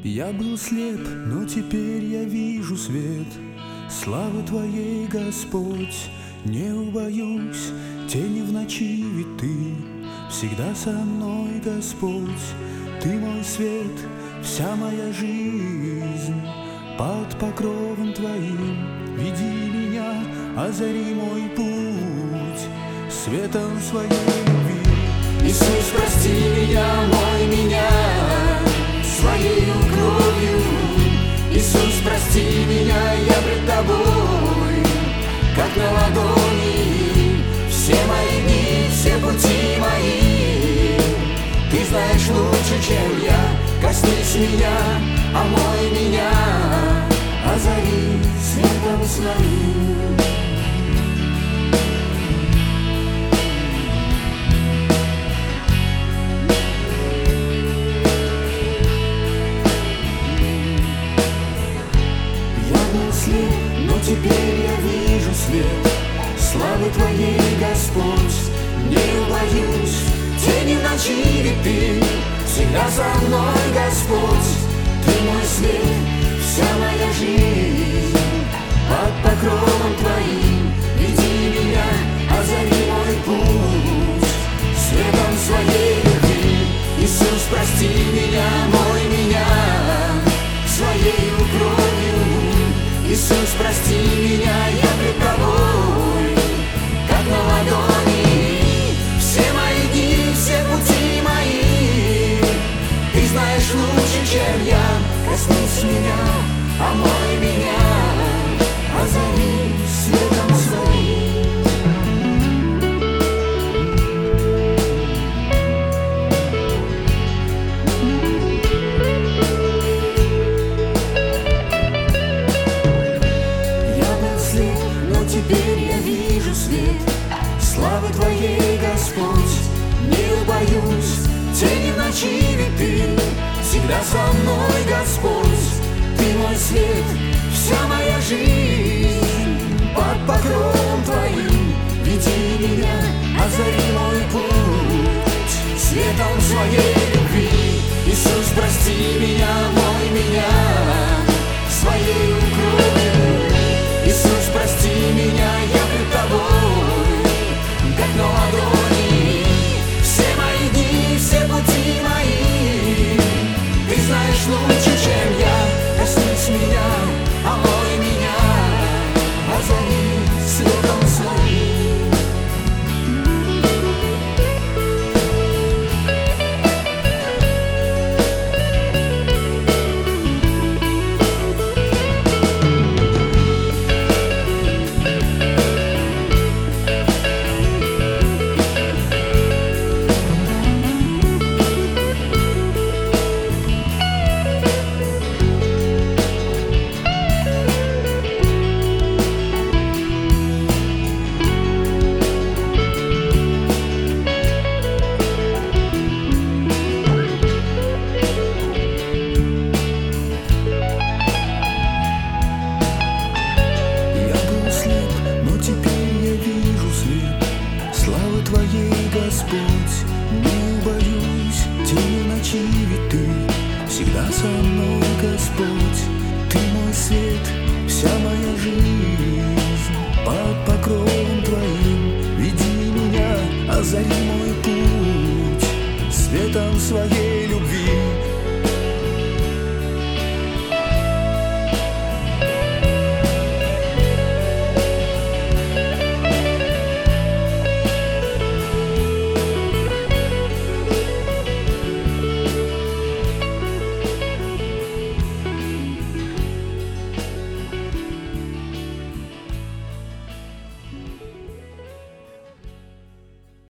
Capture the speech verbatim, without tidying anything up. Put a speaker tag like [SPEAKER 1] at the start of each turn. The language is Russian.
[SPEAKER 1] Я был слеп, но теперь я вижу свет. Славы Твоей, Господь, не убоюсь тени в ночи, ведь Ты всегда со мной, Господь. Ты мой свет, вся моя жизнь под покровом Твоим. Веди меня, озари мой путь светом Своей любви.
[SPEAKER 2] Иисус, прости меня, мой меня Своею кровью. Иисус, прости меня, я пред Тобой, как на ладони. Все мои дни, все пути мои Ты знаешь лучше, чем я. Коснись меня, омой меня, озари светом Своим. Но теперь я вижу свет славы Твоей, Господь. Не убоюсь тени ночи, ведь Ты всегда со мной, Господь. Ты мой свет, вся моя жизнь под покровом Твоим. Веди меня, озари мой путь светом Своей любви. Иисус, прости меня, мой меня Своею кровью. Иисус, прости меня, я пред Тобой, как на ладони. Все мои дни, все пути мои Ты знаешь лучше, чем я. Коснись меня, омой меня, озари светом Своим. Теперь я вижу свет славы Твоей, Господь. Не убоюсь тени ночи, ведь Ты всегда со мной, Господь. Ты мой свет, вся моя жизнь под покровом Твоим. Веди меня, озари мой путь светом Своей любви. Иисус, прости меня, мой меня Своею кровью. Иисус, прости меня, я пред Тобой, как на ладони. Все мои дни, все пути мои Ты знаешь лучше, чем я. Коснись меня, омой меня, озари светом Своим. Славы Твоей, Господь, не убоюсь тени ночи, ведь Ты всегда со мной, Господь. Ты мой свет, вся моя жизнь под покровом Твоим. Веди меня, озари мой путь светом Своей любви.